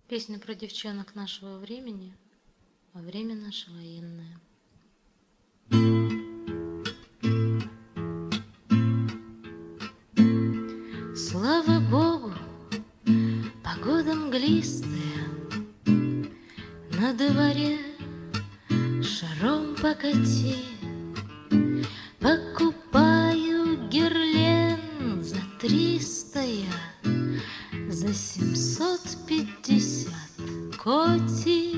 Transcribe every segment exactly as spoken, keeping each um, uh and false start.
Песня про девчонок нашего времени, а время наше военное. Слава Богу, погода мглистая, на дворе шаром покати. Покупаю гирлен за триста я, за семьсот пятьдесят коти.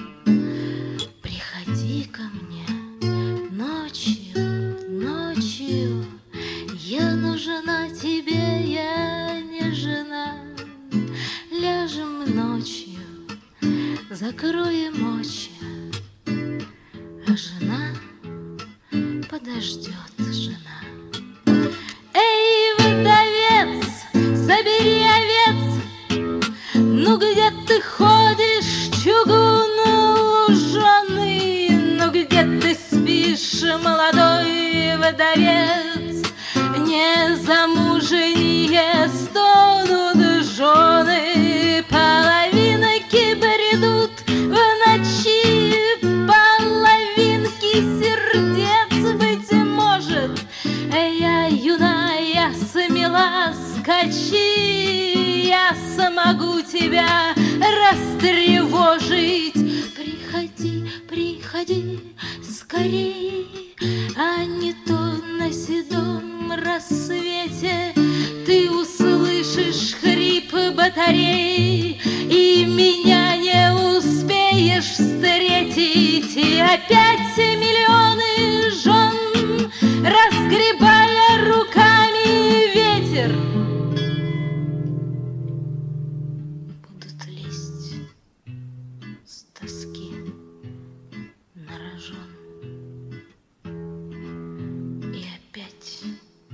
Приходи ко мне ночью, ночью, я нужна тебе, я не жена. Ляжем ночью, закроем очи, а жена подождет, жена. Эй, вдовец, собери овец, ну где ты ходишь, чугун луженый, ну где ты спишь, молодой вдовец? Незамужние стонут жены, половинки бредут в ночи, половинки сердец, быть может. Я юна, я смела, скачи, я смогу тебя растревожить. Приходи, приходи скорей, а не то на седом рассвете ты услышишь хрип батарей, и меня не успеешь встретить. И опять миллионы жен, разгребая руками ветер, будут лезть с тоски на рожон. И опять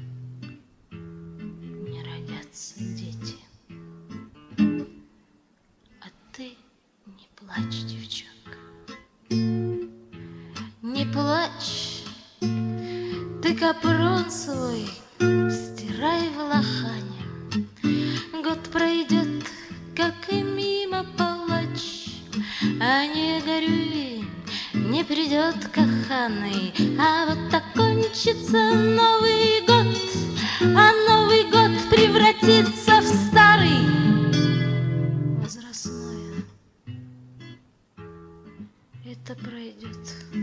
не родятся дети. А ты не плачь, девчонка, не плачь. Ты капрон свой стирай в лохане. Год пройдет, как и мимо палач, а не горюй, не придет каханый. А вот так кончится Новый год, а Новый год превратится в старый возрастное. Это пройдет.